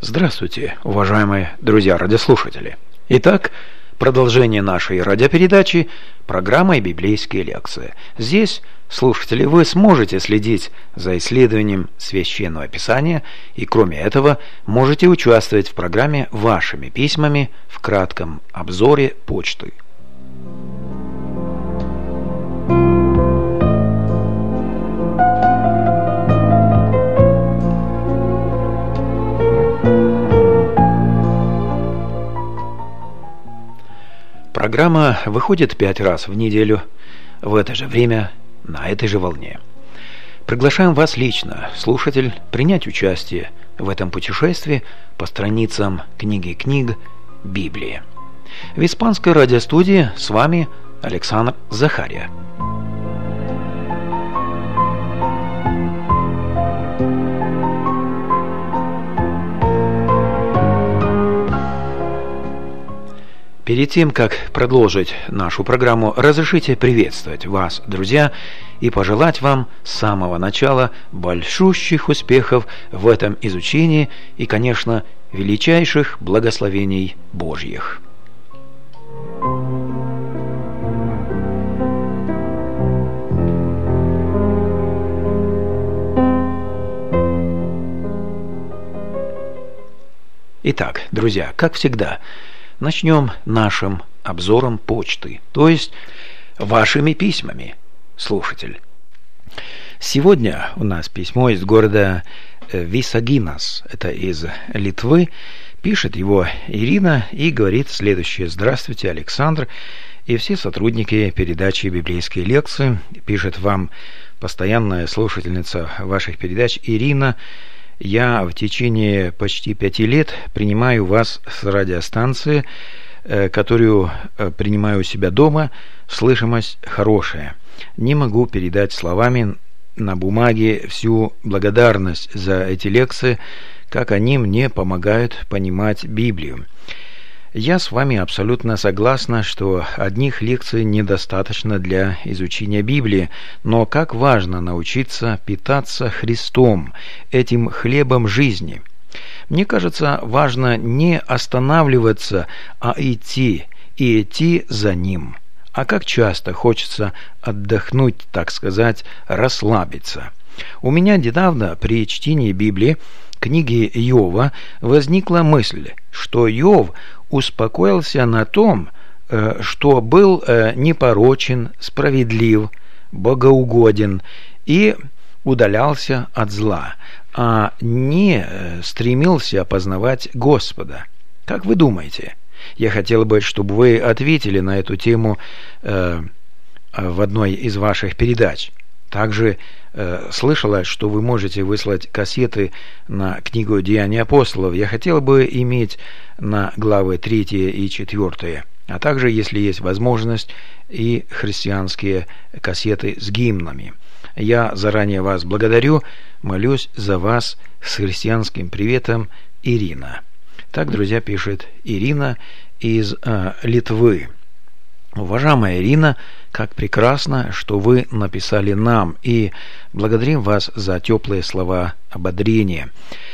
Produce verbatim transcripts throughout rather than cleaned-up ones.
Здравствуйте, уважаемые друзья-радиослушатели. Итак, продолжение нашей радиопередачи программой «Библейские лекции». Здесь, слушатели, вы сможете следить за исследованием Священного Писания и, кроме этого, можете участвовать в программе вашими письмами в кратком обзоре почты. Программа выходит пять раз в неделю, в это же время, на этой же волне. Приглашаем вас лично, слушатель, принять участие в этом путешествии по страницам книги книг Библии. В испанской радиостудии с вами Александр Захария. Перед тем, как продолжить нашу программу, разрешите приветствовать вас, друзья, и пожелать вам с самого начала большущих успехов в этом изучении и, конечно, величайших благословений Божьих. Итак, друзья, как всегда, начнем нашим обзором почты, то есть вашими письмами, слушатель. Сегодня у нас письмо из города Висагинас, это из Литвы. Пишет его Ирина и говорит следующее: «Здравствуйте, Александр и все сотрудники передачи «Библейские лекции». Пишет вам постоянная слушательница ваших передач Ирина. Я в течение почти пяти лет принимаю вас с радиостанции, которую принимаю у себя дома. Слышимость хорошая. Не могу передать словами на бумаге всю благодарность за эти лекции, как они мне помогают понимать Библию. Я с вами абсолютно согласна, что одних лекций недостаточно для изучения Библии, но как важно научиться питаться Христом, этим хлебом жизни. Мне кажется, важно не останавливаться, а идти, и идти за Ним. А как часто хочется отдохнуть, так сказать, расслабиться. У меня недавно при чтении Библии, книги Иова, возникла мысль, что Иов успокоился на том, что был непорочен, справедлив, богоугоден и удалялся от зла, а не стремился познавать Господа. Как вы думаете? Я хотел бы, чтобы вы ответили на эту тему в одной из ваших передач. Также э, слышала, что вы можете выслать кассеты на книгу «Деяния апостолов». Я хотел бы иметь на главы третье и четвертое, а также, если есть возможность, и христианские кассеты с гимнами. Я заранее вас благодарю, молюсь за вас с христианским приветом, Ирина. Так, друзья, пишет Ирина из э, Литвы. Уважаемая Ирина, как прекрасно, что вы написали нам, и благодарим вас за теплые слова ободрения.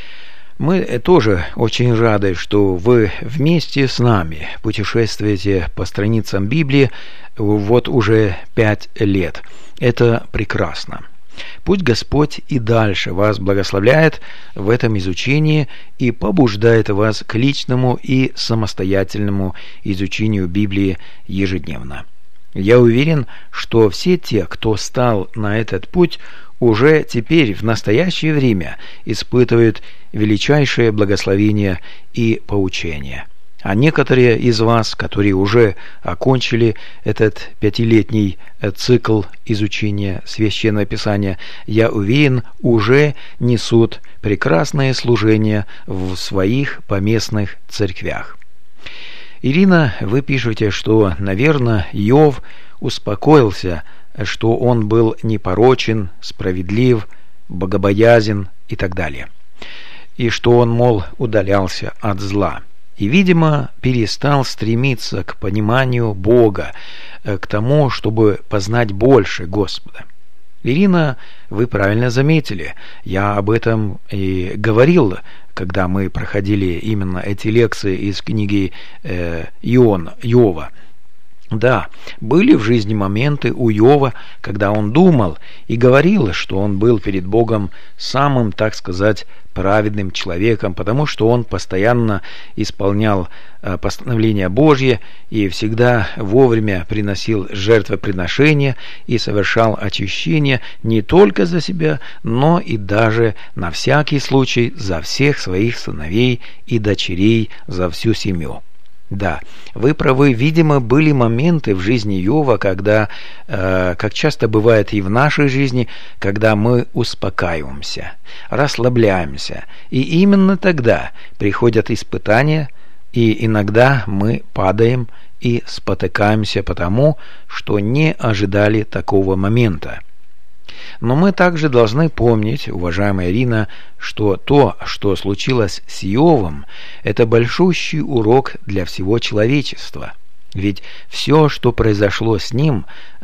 Мы тоже очень рады, что вы вместе с нами путешествуете по страницам Библии вот уже пять лет. Это прекрасно. Пусть Господь и дальше вас благословляет в этом изучении и побуждает вас к личному и самостоятельному изучению Библии ежедневно. Я уверен, что все те, кто стал на этот путь, уже теперь в настоящее время испытывают величайшее благословение и поучение. А некоторые из вас, которые уже окончили этот пятилетний цикл изучения Священного Писания, я уверен, уже несут прекрасное служение в своих поместных церквях. Ирина, вы пишете, что, наверное, Иов успокоился, что он был непорочен, справедлив, богобоязен и так далее, и что он, мол, удалялся от зла. И, видимо, перестал стремиться к пониманию Бога, к тому, чтобы познать больше Господа. Ирина, вы правильно заметили, я об этом и говорил, когда мы проходили именно эти лекции из книги э, Ион, Иова. Да, были в жизни моменты у Иова, когда он думал и говорил, что он был перед Богом самым, так сказать, праведным человеком, потому что он постоянно исполнял э, постановления Божьи и всегда вовремя приносил жертвоприношения и совершал очищение не только за себя, но и даже на всякий случай за всех своих сыновей и дочерей, за всю семью. Да, вы правы, видимо, были моменты в жизни Иова, когда, э, как часто бывает и в нашей жизни, когда мы успокаиваемся, расслабляемся, и именно тогда приходят испытания, и иногда мы падаем и спотыкаемся потому, что не ожидали такого момента. Но мы также должны помнить, уважаемая Ирина, что то, что случилось с Иовом, это большущий урок для всего человечества. Ведь все, что произошло с ним,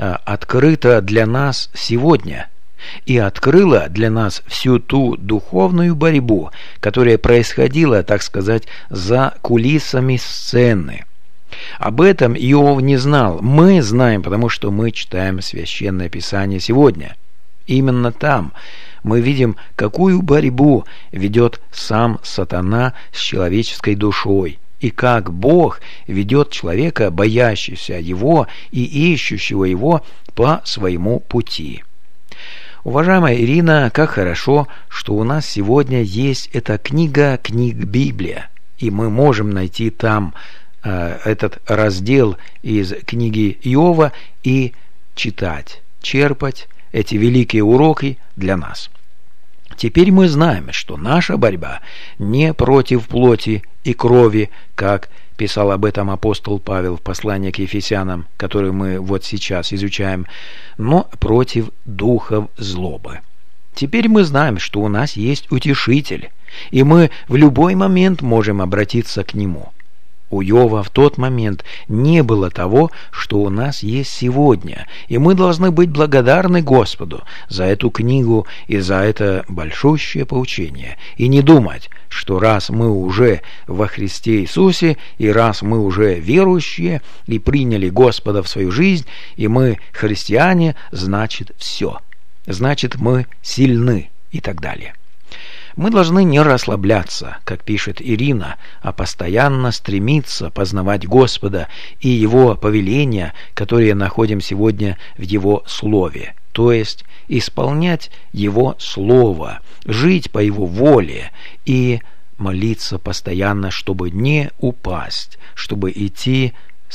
открыто для нас сегодня и открыло для нас всю ту духовную борьбу, которая происходила, так сказать, за кулисами сцены. Об этом Иов не знал. Мы знаем, потому что мы читаем Священное Писание сегодня. Именно там мы видим, какую борьбу ведет сам сатана с человеческой душой, и как Бог ведет человека, боящегося Его и ищущего Его по своему пути. Уважаемая Ирина, как хорошо, что у нас сегодня есть эта книга, книг Библия, и мы можем найти там э, этот раздел из книги Иова и читать, черпать эти великие уроки для нас. Теперь мы знаем, что наша борьба не против плоти и крови, как писал об этом апостол Павел в послании к Ефесянам, которое мы вот сейчас изучаем, но против духов злобы. Теперь мы знаем, что у нас есть Утешитель, и мы в любой момент можем обратиться к Нему. У Иова в тот момент не было того, что у нас есть сегодня, и мы должны быть благодарны Господу за эту книгу и за это большущее поучение, и не думать, что раз мы уже во Христе Иисусе, и раз мы уже верующие, и приняли Господа в свою жизнь, и мы христиане, значит все, значит мы сильны и так далее. Мы должны не расслабляться, как пишет Ирина, а постоянно стремиться познавать Господа и Его повеления, которые находим сегодня в Его Слове, то есть исполнять Его Слово, жить по Его воле и молиться постоянно, чтобы не упасть, чтобы идти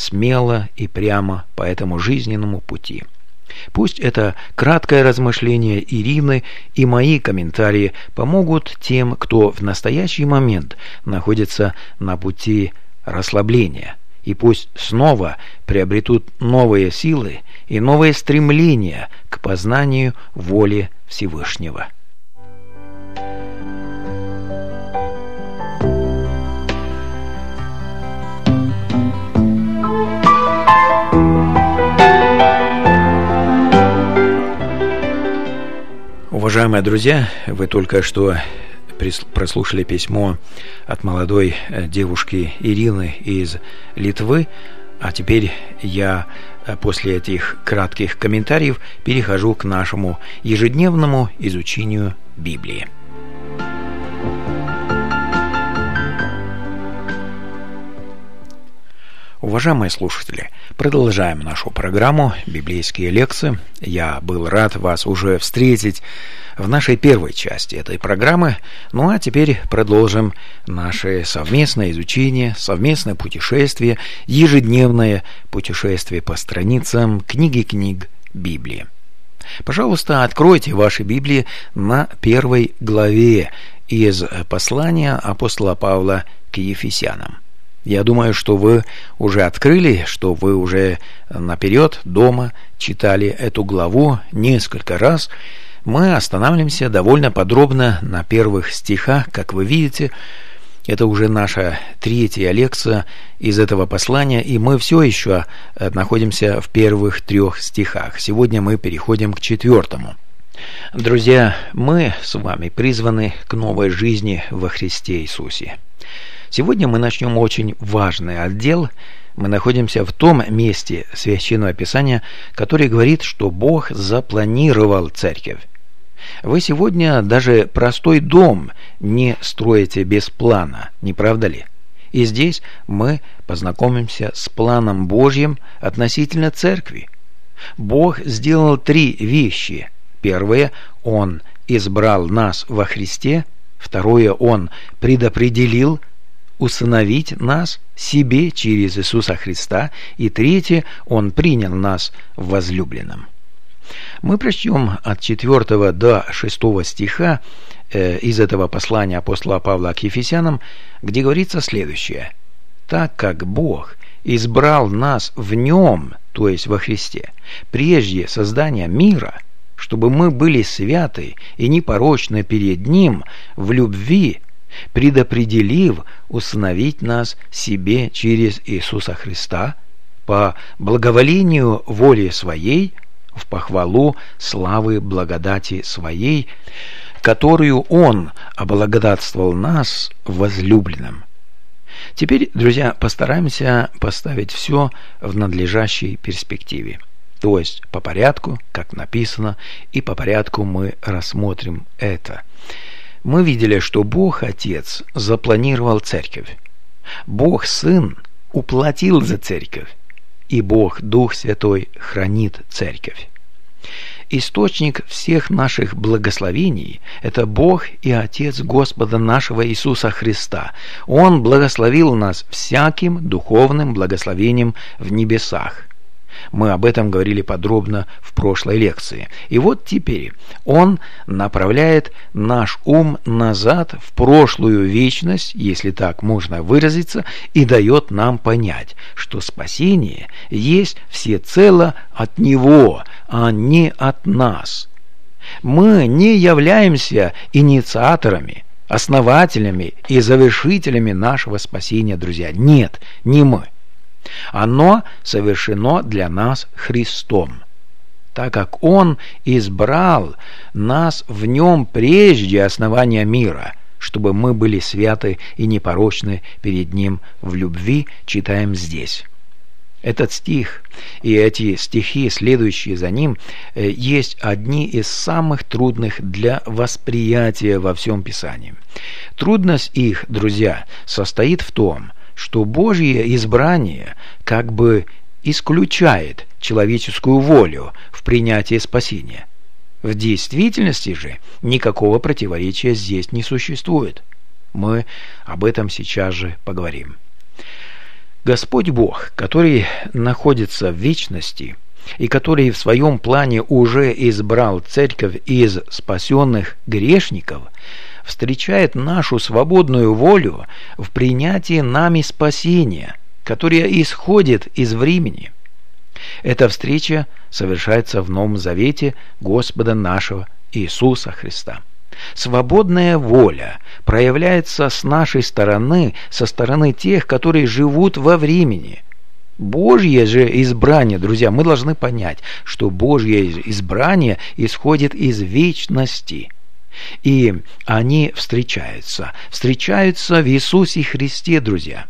смело и прямо по этому жизненному пути. Пусть это краткое размышление Ирины и мои комментарии помогут тем, кто в настоящий момент находится на пути расслабления, и пусть снова приобретут новые силы и новые стремления к познанию воли Всевышнего. Уважаемые друзья, вы только что прослушали письмо от молодой девушки Ирины из Литвы, а теперь я после этих кратких комментариев перехожу к нашему ежедневному изучению Библии. Уважаемые слушатели, продолжаем нашу программу «Библейские лекции». Я был рад вас уже встретить в нашей первой части этой программы. Ну а теперь продолжим наше совместное изучение, совместное путешествие, ежедневное путешествие по страницам книги книг Библии. Пожалуйста, откройте ваши Библии на первой главе из послания апостола Павла к Ефесянам. Я думаю, что вы уже открыли, что вы уже наперед дома читали эту главу несколько раз. Мы останавливаемся довольно подробно на первых стихах, как вы видите. Это уже наша третья лекция из этого послания, и мы все еще находимся в первых трех стихах. Сегодня мы переходим к четвертому. Друзья, мы с вами призваны к новой жизни во Христе Иисусе. Сегодня мы начнем очень важный отдел. Мы находимся в том месте Священного Писания, который говорит, что Бог запланировал церковь. Вы сегодня даже простой дом не строите без плана, не правда ли? И здесь мы познакомимся с планом Божьим относительно церкви. Бог сделал три вещи. Первое, Он избрал нас во Христе. Второе, Он предопределил усыновить нас себе через Иисуса Христа. И третье, Он принял нас в возлюбленном. Мы прочтем от четвёртого до шестого стиха э, из этого послания апостола Павла к Ефесянам, где говорится следующее. «Так как Бог избрал нас в Нем, то есть во Христе, прежде создания мира, чтобы мы были святы и непорочны перед Ним в любви, предопределив усыновить нас себе через Иисуса Христа по благоволению воли Своей, в похвалу славы благодати Своей, которую Он облагодатствовал нас в возлюбленном». Теперь, друзья, постараемся поставить все в надлежащей перспективе. То есть по порядку, как написано, и по порядку мы рассмотрим это. Мы видели, что Бог Отец запланировал церковь. Бог Сын уплатил за церковь. И Бог Дух Святой хранит церковь. Источник всех наших благословений – это Бог и Отец Господа нашего Иисуса Христа. Он благословил нас всяким духовным благословением в небесах. Мы об этом говорили подробно в прошлой лекции. И вот теперь Он направляет наш ум назад в прошлую вечность, если так можно выразиться, и дает нам понять, что спасение есть всецело от Него, а не от нас. Мы не являемся инициаторами, основателями и завершителями нашего спасения, друзья. Нет, не мы. Оно совершено для нас Христом, так как Он избрал нас в Нем прежде основания мира, чтобы мы были святы и непорочны перед Ним в любви, читаем здесь. Этот стих и эти стихи, следующие за ним, есть одни из самых трудных для восприятия во всем Писании. Трудность их, друзья, состоит в том, что Божье избрание как бы исключает человеческую волю в принятии спасения. В действительности же никакого противоречия здесь не существует. Мы об этом сейчас же поговорим. Господь Бог, который находится в вечности и который в своем плане уже избрал церковь из спасенных грешников, встречает нашу свободную волю в принятии нами спасения, которое исходит из времени. Эта встреча совершается в Новом Завете Господа нашего Иисуса Христа. Свободная воля проявляется с нашей стороны, со стороны тех, которые живут во времени. Божье же избрание, друзья, мы должны понять, что Божье избрание исходит из вечности. И они встречаются, встречаются в Иисусе Христе, друзья.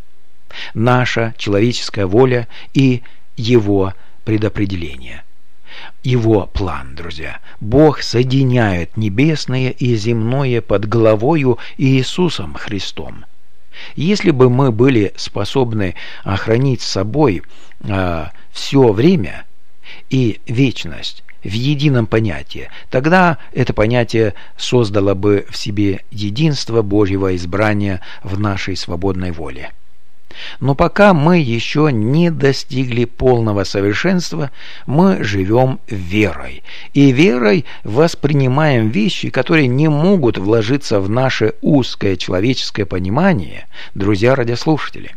Наша человеческая воля и Его предопределение. Его план, друзья. Бог соединяет небесное и земное под главою Иисусом Христом. Если бы мы были способны охранить с собой э, все время и вечность в едином понятии, тогда это понятие создало бы в себе единство Божьего избрания в нашей свободной воле. Но пока мы еще не достигли полного совершенства, мы живем верой. И верой воспринимаем вещи, которые не могут вложиться в наше узкое человеческое понимание, друзья радиослушатели.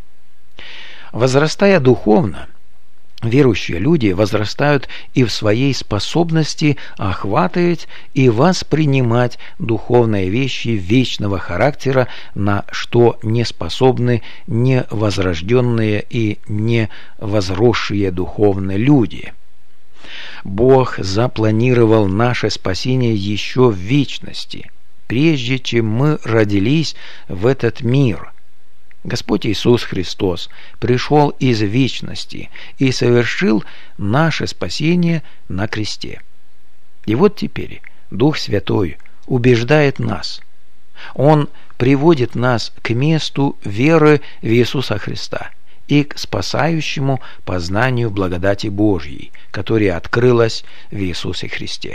Возрастая духовно, верующие люди возрастают и в своей способности охватывать и воспринимать духовные вещи вечного характера, на что не способны невозрожденные и невозросшие духовные люди. Бог запланировал наше спасение еще в вечности, прежде чем мы родились в этот мир. Господь Иисус Христос пришел из вечности и совершил наше спасение на кресте. И вот теперь Дух Святой убеждает нас. Он приводит нас к месту веры в Иисуса Христа и к спасающему познанию благодати Божьей, которая открылась в Иисусе Христе.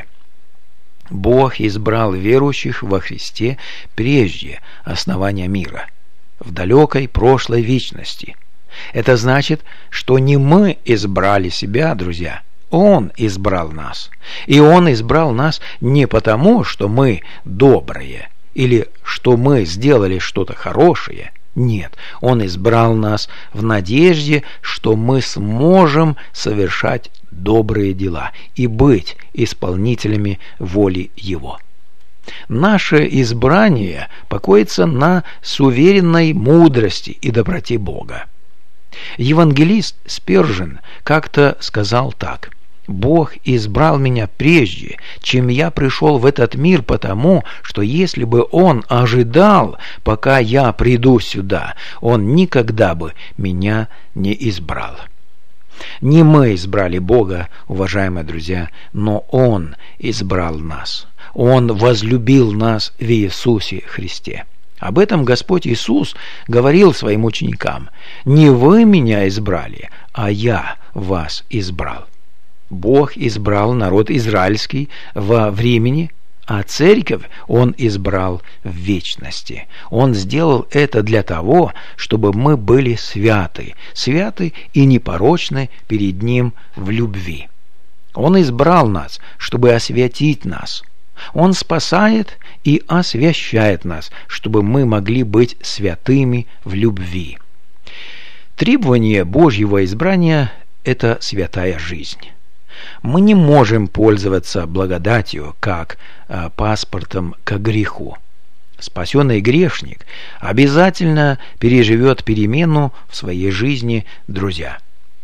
Бог избрал верующих во Христе прежде основания мира, в далекой прошлой вечности. Это значит, что не мы избрали себя, друзья, Он избрал нас. И Он избрал нас не потому, что мы добрые, или что мы сделали что-то хорошее. Нет, Он избрал нас в надежде, что мы сможем совершать добрые дела и быть исполнителями воли Его. Наше избрание покоится на суверенной мудрости и доброте Бога. Евангелист Спержен как-то сказал так: «Бог избрал меня прежде, чем я пришел в этот мир, потому что если бы Он ожидал, пока я приду сюда, Он никогда бы меня не избрал». Не мы избрали Бога, уважаемые друзья, но Он избрал нас. Он возлюбил нас в Иисусе Христе. Об этом Господь Иисус говорил своим ученикам: «Не вы меня избрали, а я вас избрал». Бог избрал народ израильский во времени, а церковь Он избрал в вечности. Он сделал это для того, чтобы мы были святы, святы и непорочны перед Ним в любви. Он избрал нас, чтобы освятить нас. Он спасает и освящает нас, чтобы мы могли быть святыми в любви. Требование Божьего избрания – это святая жизнь. Мы не можем пользоваться благодатью как э, паспортом к греху. Спасенный грешник обязательно переживет перемену в своей жизни, друзья.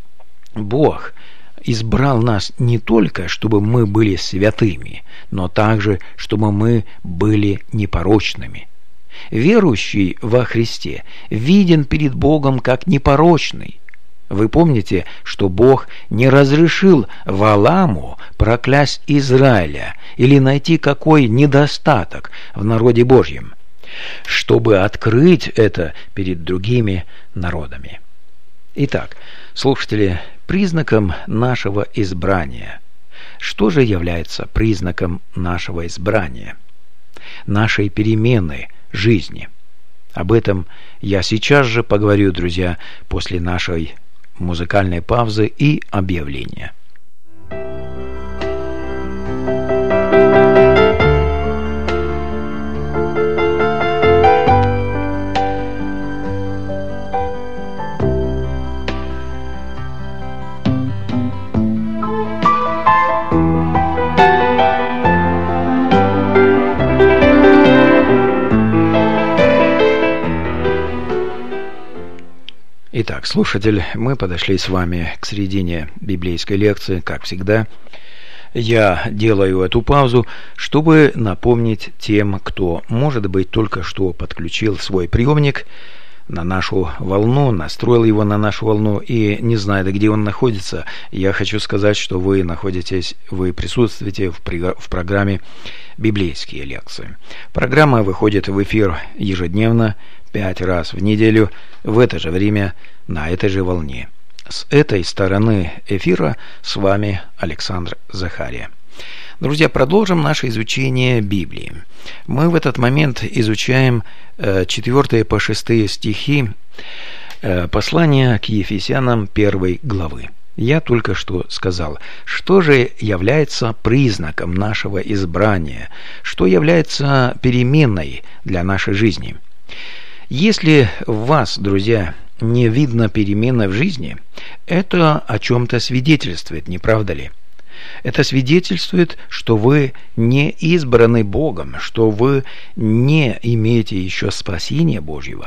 Бог избрал нас не только, чтобы мы были святыми, но также, чтобы мы были непорочными. Верующий во Христе виден перед Богом как непорочный. Вы помните, что Бог не разрешил Валаму проклясть Израиля или найти какой недостаток в народе Божьем, чтобы открыть это перед другими народами. Итак, слушатели, признаком нашего избрания. Что же является признаком нашего избрания? Нашей перемены жизни. Об этом я сейчас же поговорю, друзья, после нашей музыкальной паузы и объявления. Итак, слушатель, мы подошли с вами к середине библейской лекции, как всегда. Я делаю эту паузу, чтобы напомнить тем, кто, может быть, только что подключил свой приемник на нашу волну, настроил его на нашу волну и не знает, где он находится. Я хочу сказать, что вы находитесь, вы присутствуете в, в программе «Библейские лекции». Программа выходит в эфир ежедневно, пять раз в неделю, в это же время, на этой же волне. С этой стороны эфира с вами Александр Захария. Друзья, продолжим наше изучение Библии. Мы в этот момент изучаем четвёртые по шестые стихи послания к Ефесянам первой главы. Я только что сказал, что же является признаком нашего избрания, что является переменной для нашей жизни. Если в вас, друзья, не видно перемены в жизни, это о чем-то свидетельствует, не правда ли? Это свидетельствует, что вы не избраны Богом, что вы не имеете еще спасения Божьего.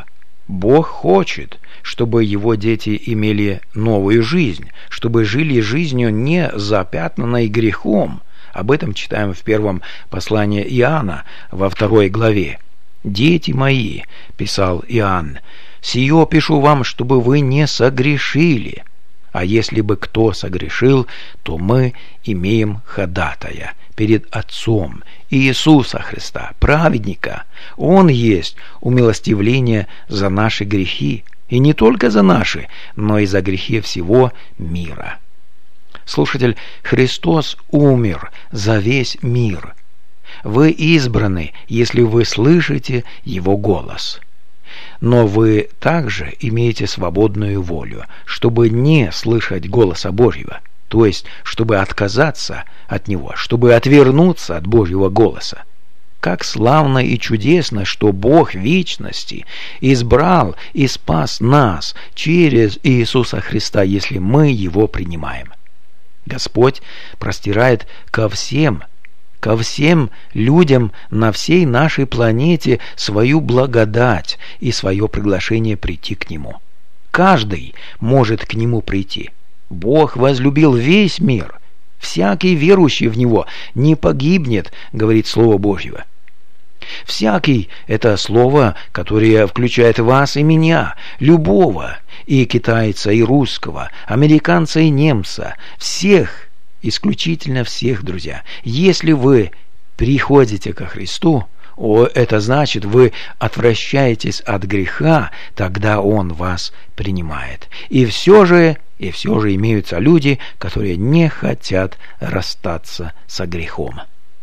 Бог хочет, чтобы его дети имели новую жизнь, чтобы жили жизнью не запятнанной грехом. Об этом читаем в первом послании Иоанна во второй главе. «Дети мои», – писал Иоанн, – «сие пишу вам, чтобы вы не согрешили. А если бы кто согрешил, то мы имеем ходатая перед Отцом Иисуса Христа, праведника. Он есть умилостивление за наши грехи, и не только за наши, но и за грехи всего мира». Слушатель, Христос умер за весь мир. Вы избраны, если вы слышите Его голос. Но вы также имеете свободную волю, чтобы не слышать голоса Божьего, то есть, чтобы отказаться от Него, чтобы отвернуться от Божьего голоса. Как славно и чудесно, что Бог вечности избрал и спас нас через Иисуса Христа, если мы Его принимаем. Господь простирает ко всем, ко всем людям на всей нашей планете свою благодать и свое приглашение прийти к Нему. Каждый может к Нему прийти. Бог возлюбил весь мир. Всякий верующий в Него не погибнет, говорит Слово Божье. Всякий – это слово, которое включает вас и меня, любого, и китайца, и русского, американца и немца, всех, исключительно всех, друзья. Если вы приходите ко Христу, о, это значит, вы отвращаетесь от греха, тогда Он вас принимает. И все же, и все же имеются люди, которые не хотят расстаться со грехом.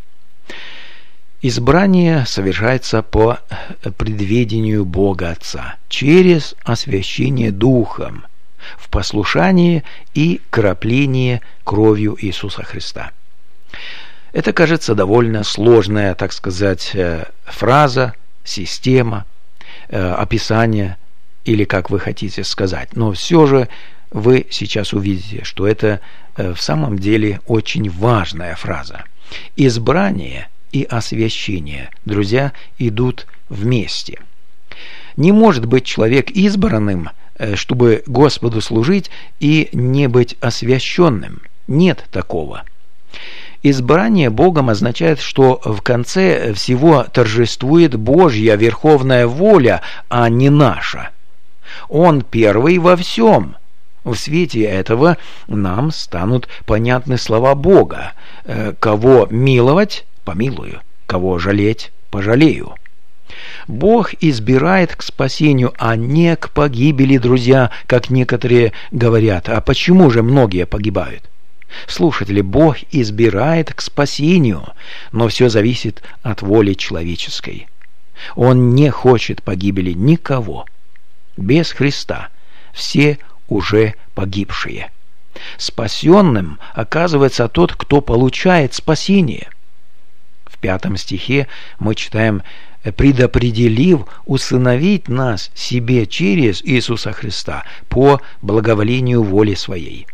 Избрание совершается по предведению Бога Отца, через освящение Духом, в послушании и краплении кровью Иисуса Христа. Это, кажется, довольно сложная, так сказать, фраза, система, описание, или как вы хотите сказать. Но все же вы сейчас увидите, что это в самом деле очень важная фраза. Избрание и освящение, друзья, идут вместе. Не может быть человек избранным, чтобы Господу служить, и не быть освященным. Нет такого. Избрание Богом означает, что в конце всего торжествует Божья верховная воля, а не наша. Он первый во всем. В свете этого нам станут понятны слова Бога: «Кого миловать, помилую, кого жалеть, пожалею». Бог избирает к спасению, а не к погибели, друзья, как некоторые говорят. А почему же многие погибают? Слушатели, Бог избирает к спасению, но все зависит от воли человеческой. Он не хочет погибели никого. Без Христа все уже погибшие. Спасенным оказывается тот, кто получает спасение. В пятом стихе мы читаем: «предопределив усыновить нас себе через Иисуса Христа по благоволению воли Своей».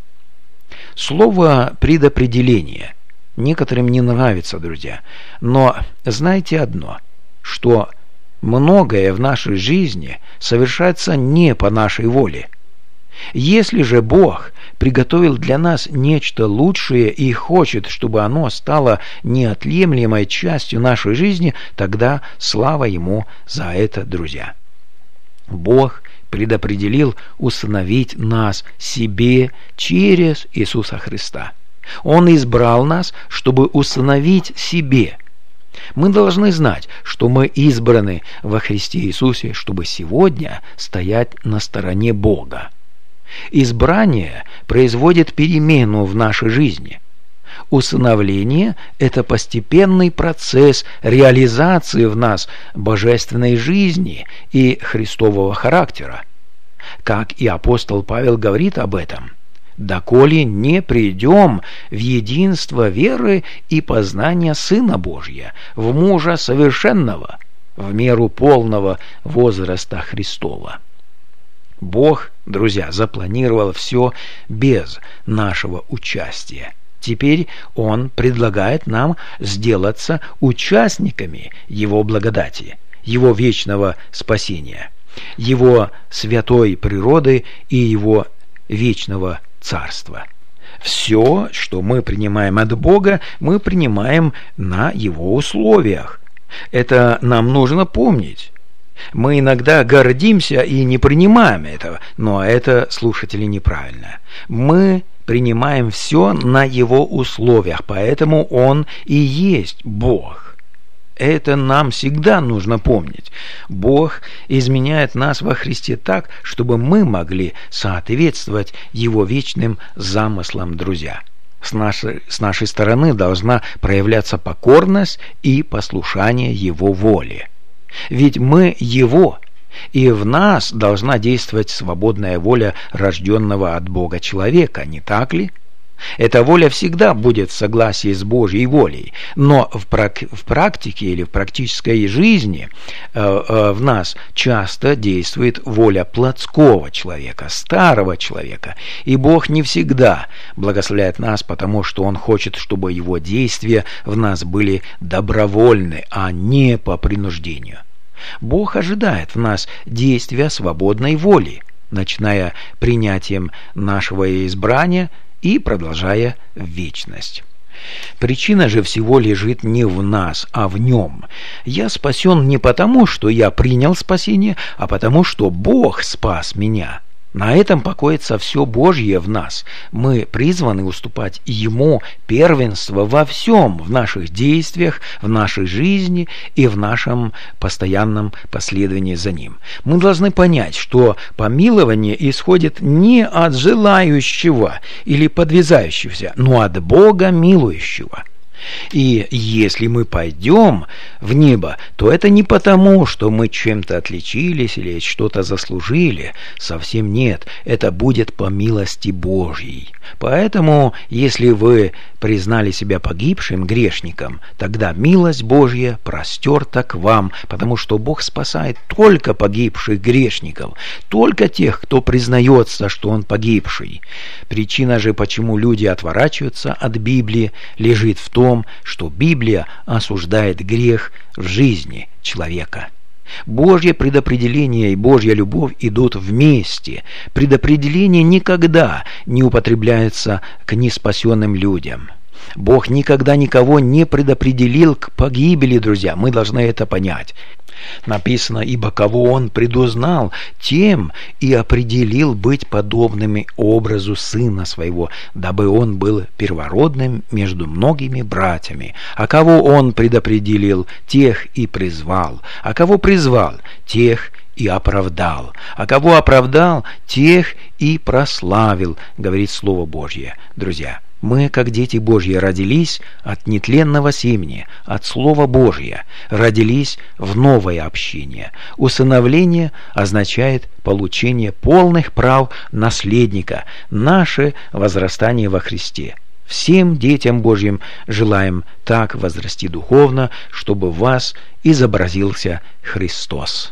Слово «предопределение» некоторым не нравится, друзья, но знайте одно, что многое в нашей жизни совершается не по нашей воле. Если же Бог приготовил для нас нечто лучшее и хочет, чтобы оно стало неотъемлемой частью нашей жизни, тогда слава Ему за это, друзья. Бог предопределил усыновить нас себе через Иисуса Христа. Он избрал нас, чтобы усыновить себе. Мы должны знать, что мы избраны во Христе Иисусе, чтобы сегодня стоять на стороне Бога. Избрание производит перемену в нашей жизни. Усыновление – это постепенный процесс реализации в нас божественной жизни и Христового характера. Как и апостол Павел говорит об этом: «Доколе не придем в единство веры и познания Сына Божия, в мужа совершенного, в меру полного возраста Христова». Бог, друзья, запланировал все без нашего участия. Теперь Он предлагает нам сделаться участниками Его благодати, Его вечного спасения. Его святой природы и Его вечного царства. Все, что мы принимаем от Бога, мы принимаем на Его условиях. Это нам нужно помнить. Мы иногда гордимся и не принимаем этого, но это, слушатели, неправильно. Мы принимаем все на Его условиях, поэтому Он и есть Бог. Это нам всегда нужно помнить. Бог изменяет нас во Христе так, чтобы мы могли соответствовать Его вечным замыслам, друзья. С нашей, с нашей стороны должна проявляться покорность и послушание Его воле. Ведь мы Его, и в нас должна действовать свободная воля рожденного от Бога человека, не так ли? Эта воля всегда будет в согласии с Божьей волей, но в, прак- в практике или в практической жизни э, э, в нас часто действует воля плотского человека, старого человека, и Бог не всегда благословляет нас, потому что Он хочет, чтобы Его действия в нас были добровольны, а не по принуждению. Бог ожидает в нас действия свободной воли, начиная принятием нашего избрания и продолжая в вечность. Причина же всего лежит не в нас, а в Нем. Я спасен не потому, что я принял спасение, а потому, что Бог спас меня. На этом покоится все Божье в нас. Мы призваны уступать Ему первенство во всем, в наших действиях, в нашей жизни и в нашем постоянном последовании за Ним. Мы должны понять, что помилование исходит не от желающего или подвязающегося, но от Бога милующего. И если мы пойдем в небо, то это не потому, что мы чем-то отличились или что-то заслужили. Совсем нет. Это будет по милости Божьей. Поэтому, если вы признали себя погибшим грешником, тогда милость Божья простерта к вам, потому что Бог спасает только погибших грешников, только тех, кто признается, что он погибший. Причина же, почему люди отворачиваются от Библии, лежит в том, что Библия осуждает грех в жизни человека. Божье предопределение и Божья любовь идут вместе. Предопределение никогда не употребляется к неспасенным людям. Бог никогда никого не предопределил к погибели, друзья. Мы должны это понять. Написано: ибо кого Он предузнал, тем и определил быть подобными образу Сына Своего, дабы Он был первородным между многими братьями. А кого Он предопределил, тех и призвал. А кого призвал, тех и оправдал. А кого оправдал, тех и прославил, говорит Слово Божье. Друзья, мы, как дети Божьи, родились от нетленного семени, от Слова Божия, родились в новое общение. Усыновление означает получение полных прав наследника, наше возрастание во Христе. Всем детям Божьим желаем так возрасти духовно, чтобы в вас изобразился Христос.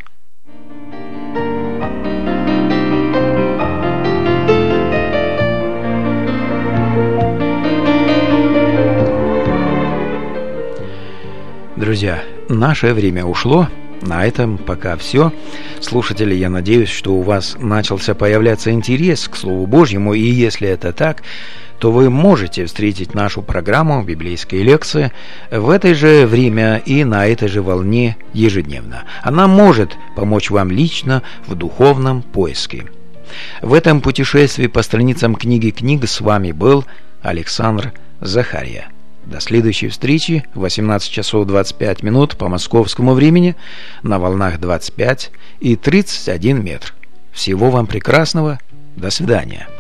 Друзья, наше время ушло. На этом пока все. Слушатели, я надеюсь, что у вас начался появляться интерес к Слову Божьему, и если это так, то вы можете встретить нашу программу «Библейские лекции» в это же время и на этой же волне ежедневно. Она может помочь вам лично в духовном поиске. В этом путешествии по страницам книги книг с вами был Александр Захарья. До следующей встречи в восемнадцать часов двадцать пять минут по московскому времени на волнах двадцать пять и тридцать один метр. Всего вам прекрасного. До свидания.